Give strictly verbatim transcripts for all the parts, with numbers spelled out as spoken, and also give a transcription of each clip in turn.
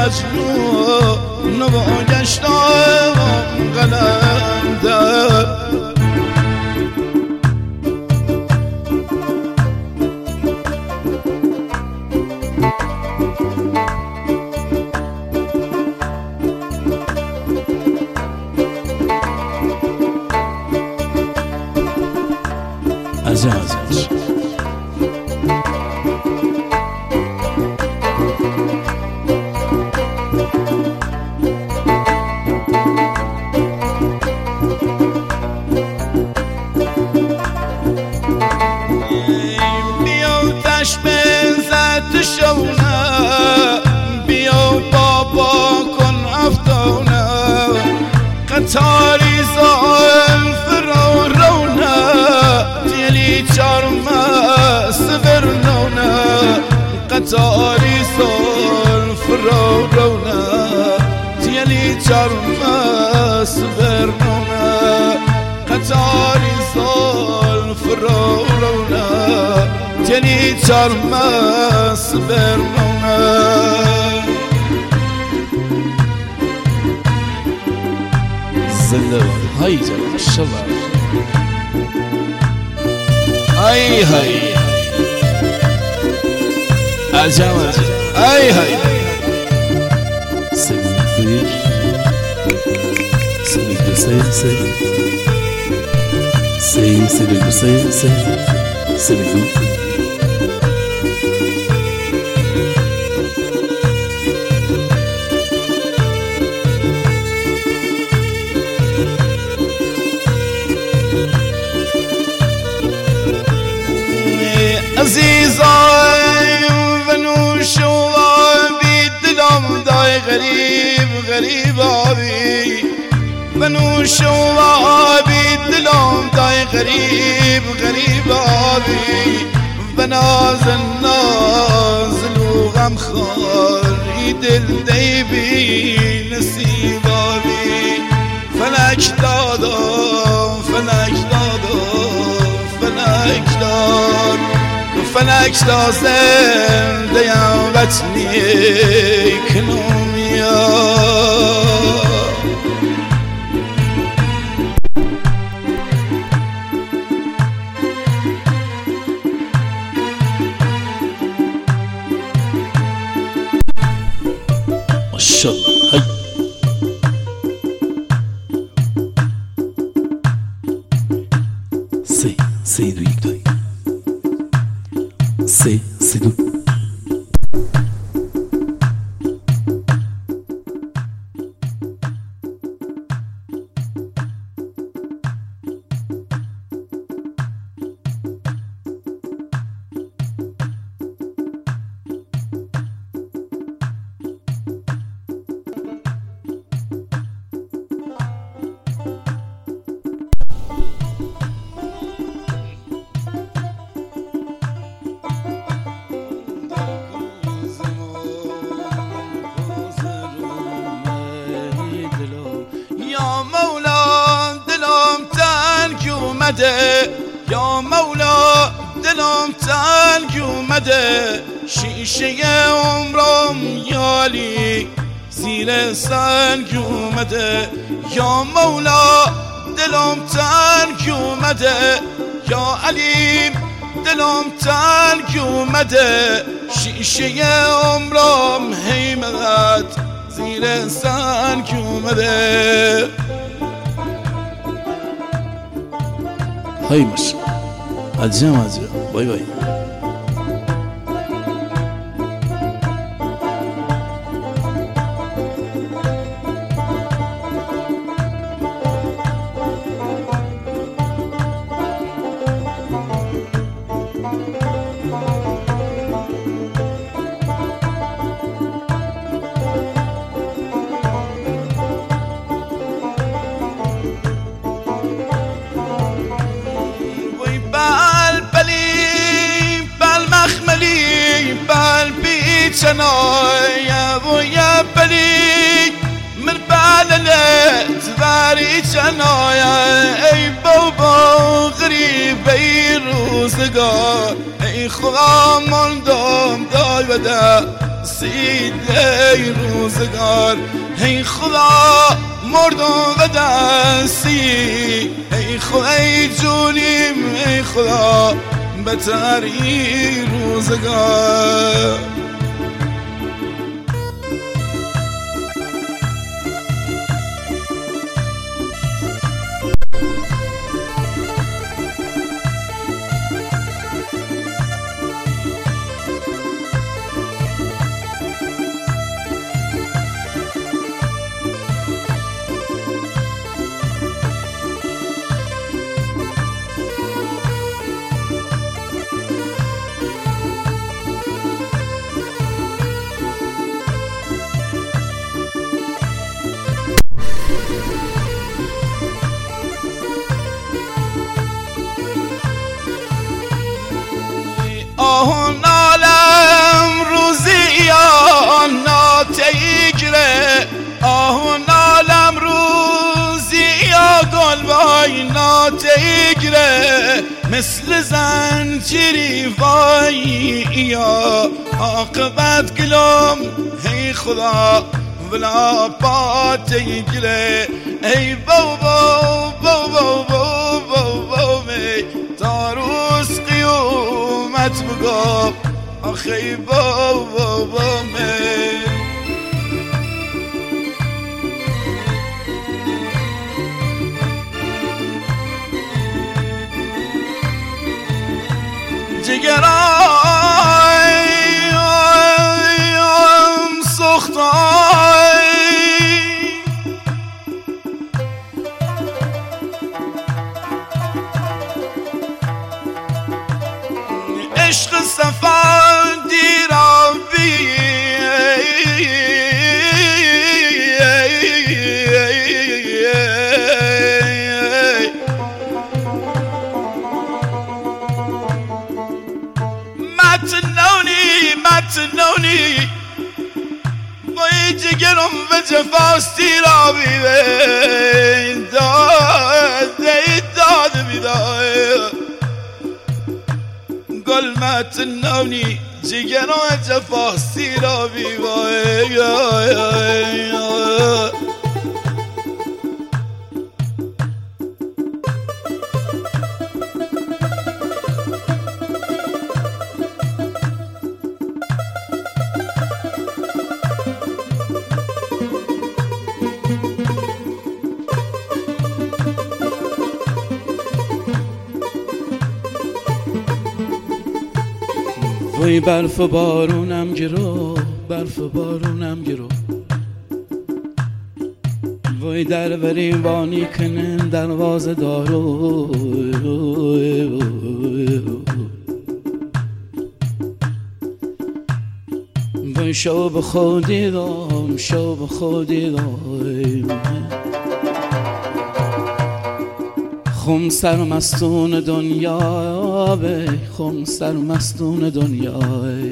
مجنون و گشتم قلندر عزیز بنزت شونه بیا بابا کن افتونه قطاری زلف رو رونه دیلی چرمه سبرنونه قطاری زلف رو رونه دیلی چرمه سبرنونه قطاری زلف رو رونه تنی چرمس برنونه زلال های جل شبا ای های عجم عجم ای های سیدی فیر سیدی دو سی سی سی سیدی دو سی سی سیدی دو عزیزای و نوشوابی دلم دای غریب غریب آبی و نوشوابی دلم دای غریب غریب آبی و ناز نازل و غم خاری دل دی بی نصیب آبی فلک دادم فلک دادم فلک داد فلک دا زنده یم وطنی کنومیا ماشاءالله هی سی سی دو یک دایی سی سی دو یا مولا دلم تنگ اومده شیشه عمرم یالی زیر سنگ اومده یا مولا دلم تنگ اومده یا علیم دلم تنگ اومده شیشه عمرم حیمت زیر سنگ اومده هی ماشا عجم عجم بای بای چنایا و یا بلی من بالله تباري چنایا ای بابا غریب ای روزگار ای خدا مندم دای بده سید ای روزگار ای خدا مردم و دستی ای خدا ای جونیم ای خدا بتری روزگار آه نالم روزی یا ناتیگره آه نالم روزی یا گلبای ناتیگره مثل زنجیری وای یا عاقبت گلم ای خدا ولا پاتیگره ای بابا بابا بابا بابا می تاروس قیومت بگو آخی بابا بابا می جگرایم سختای عشق صفا دیرابی متنونی متنونی بای جگرم و جفاست دیرابی داد داد بیدای گل متنونی جگر و جفاسی را بیوای وای برف بارونم گرو برف بارونم گرو وای در بریم بانی کنن دروازه دارو وای شو به خودی دام شو به خودی دام خم سرمستون دنیا به خم سرمستون دنیا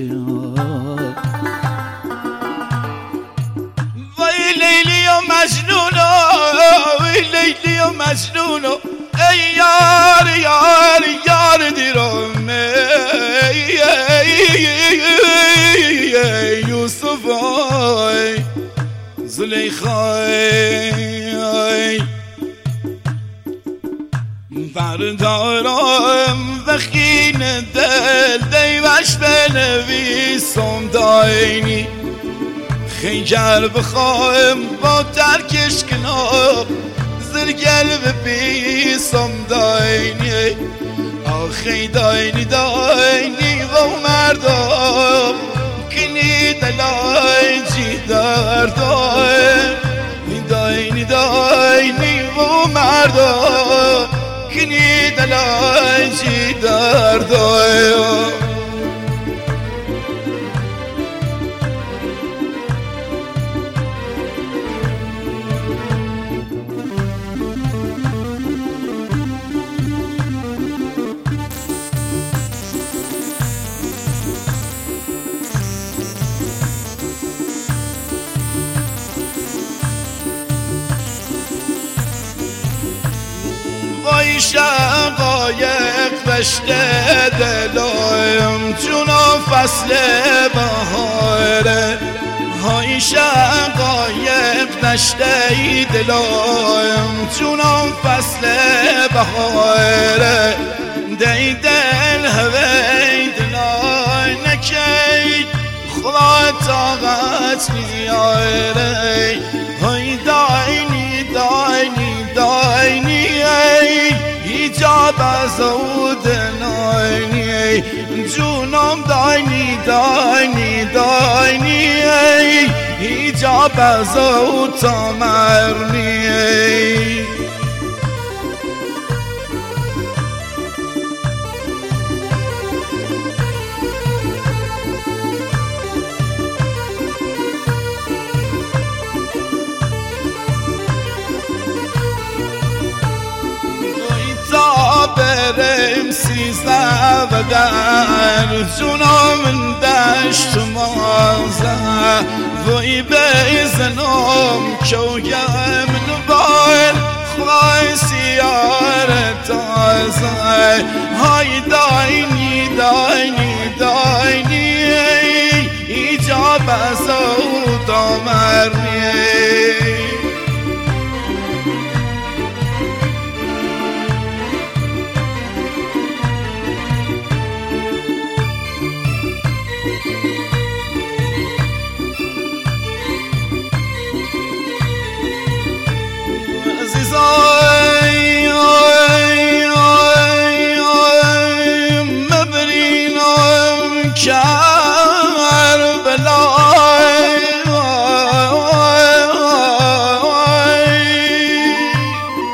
وای لیلی و مجنون وای لیلی و مجنون ای یار یار یار دیرم ای یوسف ای زلیخا ای بردارم وخین دل دیوش بنویسم داینی خیجر بخواهم با ترکش کنار زرگل بپیسم داینی آخی داینی داینی و مردم کنی دلای جی درداینی داینی داینی و مردم کنی دلای جی درداینی وای شقایق و دشت دلایم جونم فصل بهاره های شقایق دشت دلایم جونم فصل بهاره دی دل هوی دلای نکی خدا طاقت نیاره های داینی داینی داینی ایجاب از او دناینی جونم داینی داینی داینی ایجاب از او تامرنی برم سیزده و در جونم من دشت مازه وی بزنم کویم نبال خواهی سیار تازه های داینی داینی داینی ایجاب از او دامرنی